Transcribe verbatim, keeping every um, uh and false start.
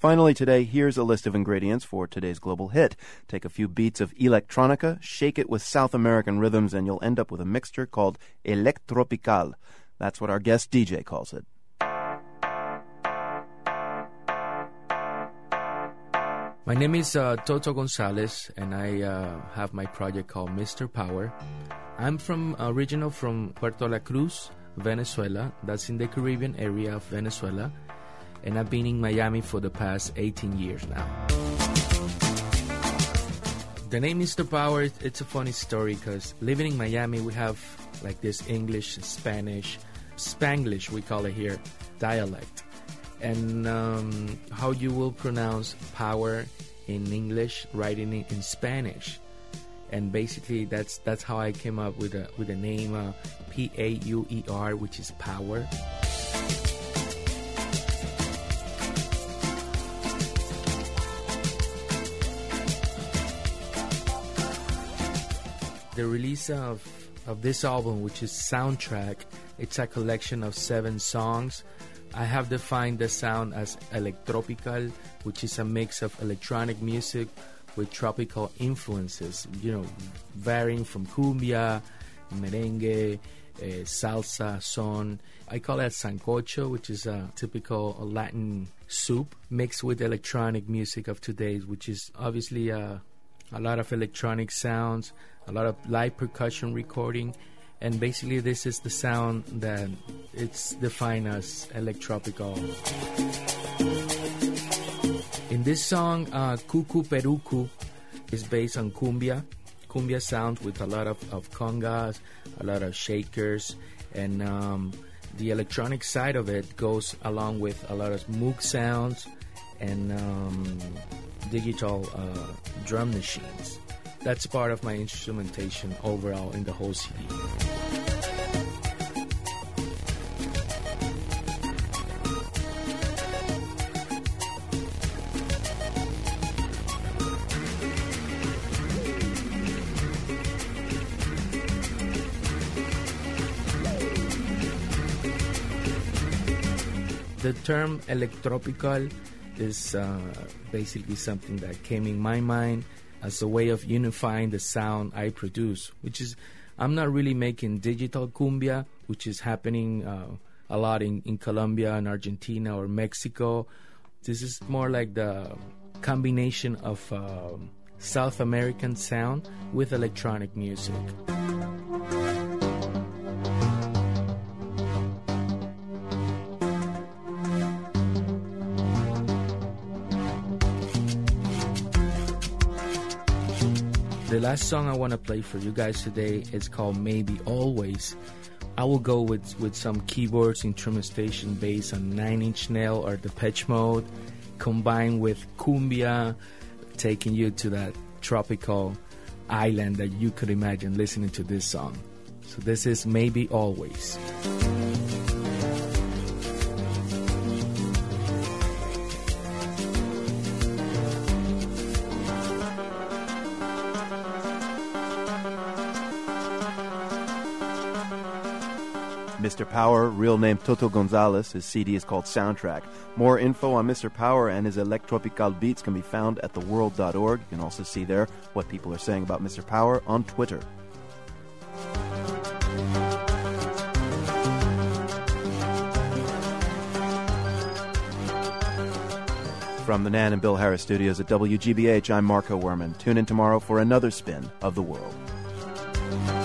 Finally today, here's a list of ingredients for today's global hit. Take a few beats of electronica, shake it with South American rhythms, and you'll end up with a mixture called electropical. That's what our guest D J calls it. My name is uh, Toto Gonzalez, and I uh, have my project called Mister Power. I'm from original from Puerto La Cruz, Venezuela. That's in the Caribbean area of Venezuela. And I've been in Miami for the past eighteen years now. The name Mister Power, it's a funny story because living in Miami, we have like this English, Spanish, Spanglish, we call it here, dialect. And um, how you will pronounce power in English, writing it in Spanish. And basically that's that's how I came up with a with the name uh, P A U E R, which is power. The release of, of this album, which is Soundtrack, it's a collection of seven songs. I have defined the sound as electropical, which is a mix of electronic music with tropical influences, you know, varying from cumbia, merengue, uh, salsa, son. I call it sancocho, which is a typical Latin soup mixed with electronic music of today, which is obviously uh, a lot of electronic sounds, a lot of live percussion recording. And basically this is the sound that it's defined as electropical. In this song, uh, Cucu Perucu is based on cumbia. Cumbia sounds with a lot of, of congas, a lot of shakers, and um, the electronic side of it goes along with a lot of moog sounds and um, digital uh, drum machines. That's part of my instrumentation overall in the whole C D. The term electropical is uh, basically something that came in my mind as a way of unifying the sound I produce, which is, I'm not really making digital cumbia, which is happening uh, a lot in, in Colombia and Argentina or Mexico. This is more like the combination of uh, South American sound with electronic music. The last song I want to play for you guys today is called Maybe Always. I will go with, with some keyboards instrumentation based on Nine Inch Nails or Depeche Mode, combined with cumbia, taking you to that tropical island that you could imagine listening to this song. So this is Maybe Always. Mister Power, real name Toto Gonzalez. His C D is called Soundtrack. More info on Mister Power and his electropical beats can be found at the world dot org. You can also see there what people are saying about Mister Power on Twitter. From the Nan and Bill Harris studios at W G B H, I'm Marco Werman. Tune in tomorrow for another spin of the world.